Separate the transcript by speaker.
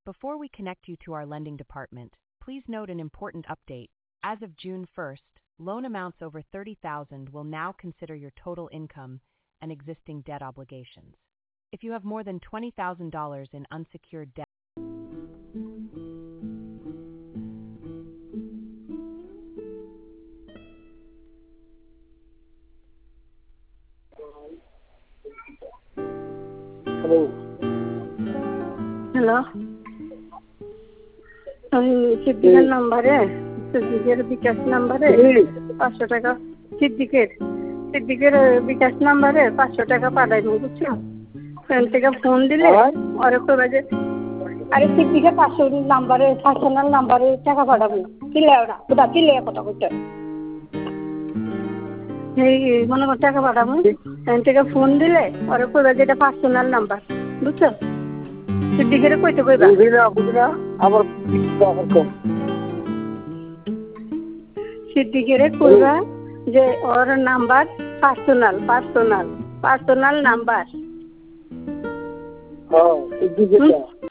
Speaker 1: Before we connect you to our lending department, please note an important update. As of June 1st, loan amounts over $30,000 will now consider your total income and existing debt obligations. If you have more than $20,000 in unsecured debt,
Speaker 2: hello, আমি সিদ্দিকের নাম্বারে, সিদ্দিকের বিকাশ নাম্বারে 500 টাকা, সিদ্দিকের বিকাশ নাম্বারে 500 টাকা পাঠাইব, বুঝছো? ফোন থেকে ফোন দিলে ওরে কইবা যে আরে সিদ্দিকের 500 নাম্বারে, পার্সোনাল নাম্বারে টাকা পাঠাবো। কিলে ওরা ওটা কিলে কথা কইতে এই মনে কর টাকা পাঠাবো, ফোন থেকে ফোন দিলে ওরে কইবা যে এটা পার্সোনাল নাম্বার, বুঝছো? সিদ্দিকের কইতে কইবা
Speaker 3: আবার
Speaker 2: সিদ্দিকের কইবা যে ওর নাম্বার পার্সোনাল নাম্বার।
Speaker 3: সিদ্দিকের